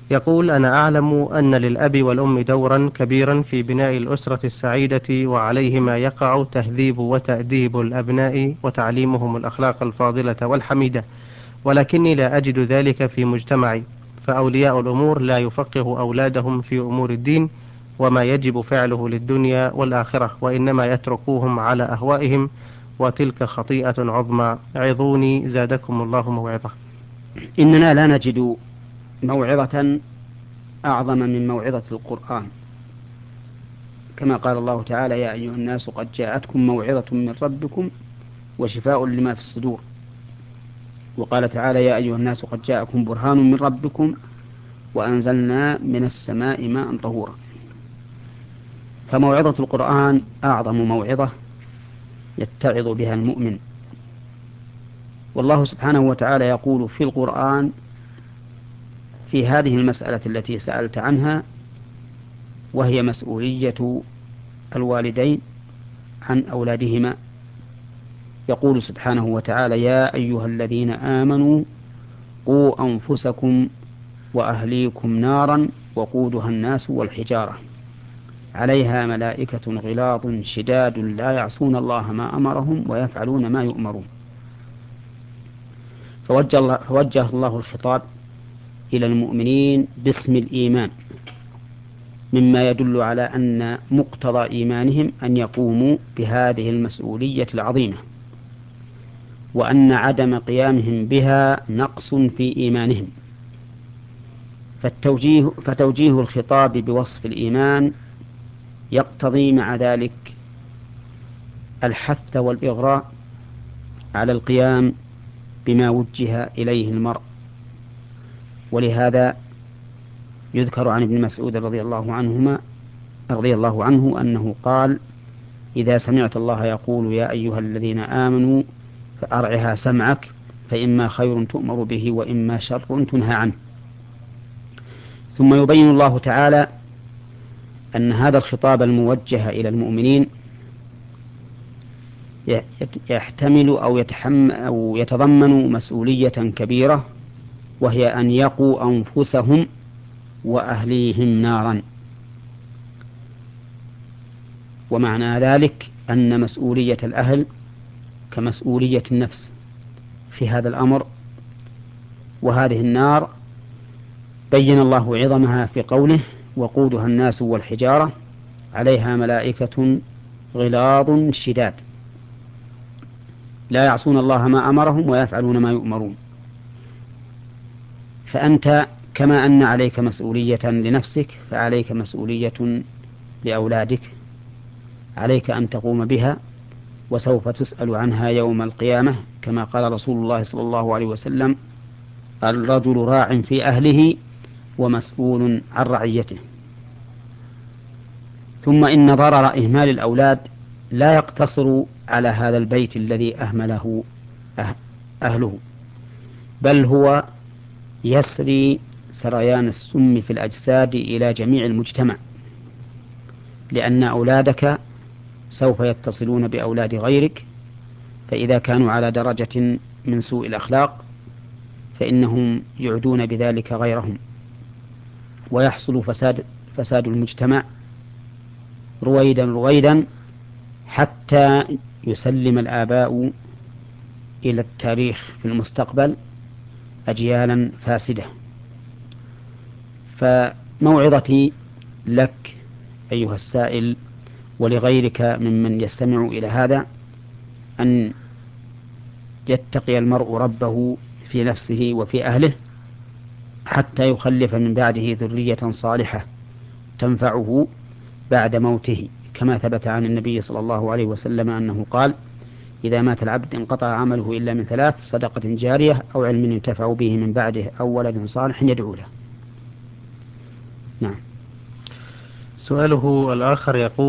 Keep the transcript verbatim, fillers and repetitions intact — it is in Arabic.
يقول: أنا أعلم أن للأب والأم دورا كبيرا في بناء الأسرة السعيدة، وعليهما يقع تهذيب وتأديب الأبناء وتعليمهم الأخلاق الفاضلة والحميدة، ولكني لا أجد ذلك في مجتمعي، فأولياء الأمور لا يفقه أولادهم في أمور الدين وما يجب فعله للدنيا والآخرة، وإنما يتركوهم على أهوائهم، وتلك خطيئة عظمى. عظوني زادكم الله موعظة. إننا لا نجد موعظة أعظم من موعظة القرآن، كما قال الله تعالى: يا أيها الناس قد جاءتكم موعظة من ربكم وشفاء لما في الصدور. وقال تعالى: يا أيها الناس قد جاءكم برهان من ربكم وأنزلنا من السماء ماء طهورا. فموعظة القرآن أعظم موعظة يتعظ بها المؤمن. والله سبحانه وتعالى يقول في القرآن في هذه المسألة التي سألت عنها، وهي مسؤولية الوالدين عن أولادهما، يقول سبحانه وتعالى: يا أيها الذين آمنوا قوا أنفسكم وأهليكم نارا وقودها الناس والحجارة عليها ملائكة غلاظ شداد لا يعصون الله ما أمرهم ويفعلون ما يؤمرون. فوجه الله, فوجه الله الخطاب إلى المؤمنين باسم الإيمان، مما يدل على أن مقتضى إيمانهم أن يقوموا بهذه المسؤولية العظيمة، وأن عدم قيامهم بها نقص في إيمانهم. فالتوجيه فتوجيه الخطاب بوصف الإيمان يقتضي مع ذلك الحث والإغراء على القيام بما وجه إليه المرء. ولهذا يذكر عن ابن مسعود رضي الله عنهما رضي الله عنه أنه قال: إذا سمعت الله يقول يا أيها الذين آمنوا فأرعها سمعك، فإما خير تؤمر به وإما شر تنهى عنه. ثم يبين الله تعالى أن هذا الخطاب الموجه إلى المؤمنين يحتمل أو يتحمل أو يتضمن مسؤولية كبيرة، وهي أن يقوا أنفسهم وأهليهم نارا. ومعنى ذلك أن مسؤولية الأهل كمسؤولية النفس في هذا الأمر. وهذه النار بين الله عظمها في قوله: وقودها الناس والحجارة عليها ملائكة غلاظ شداد لا يعصون الله ما أمرهم ويفعلون ما يؤمرون. فأنت كما أن عليك مسؤولية لنفسك فعليك مسؤولية لأولادك، عليك أن تقوم بها، وسوف تسأل عنها يوم القيامة، كما قال رسول الله صلى الله عليه وسلم: الرجل راع في أهله ومسؤول عن رعيته. ثم إن ضرر إهمال الأولاد لا يقتصر على هذا البيت الذي أهمله أهله، بل هو يسري سريان السم في الأجساد إلى جميع المجتمع، لأن أولادك سوف يتصلون بأولاد غيرك، فإذا كانوا على درجة من سوء الأخلاق فإنهم يعدون بذلك غيرهم، ويحصل فساد فساد المجتمع رويدا رويدا، حتى يسلم الآباء إلى التاريخ في المستقبل أجيالا فاسدة. فموعظتي لك أيها السائل ولغيرك ممن يستمع إلى هذا أن يتقي المرء ربه في نفسه وفي أهله، حتى يخلف من بعده ذرية صالحة تنفعه بعد موته، كما ثبت عن النبي صلى الله عليه وسلم أنه قال: إذا مات العبد انقطع عمله إلا من ثلاث: صدقة جارية أو علم ينتفع به من بعده أو ولد صالح يدعو له. نعم. سؤاله الآخر يقول: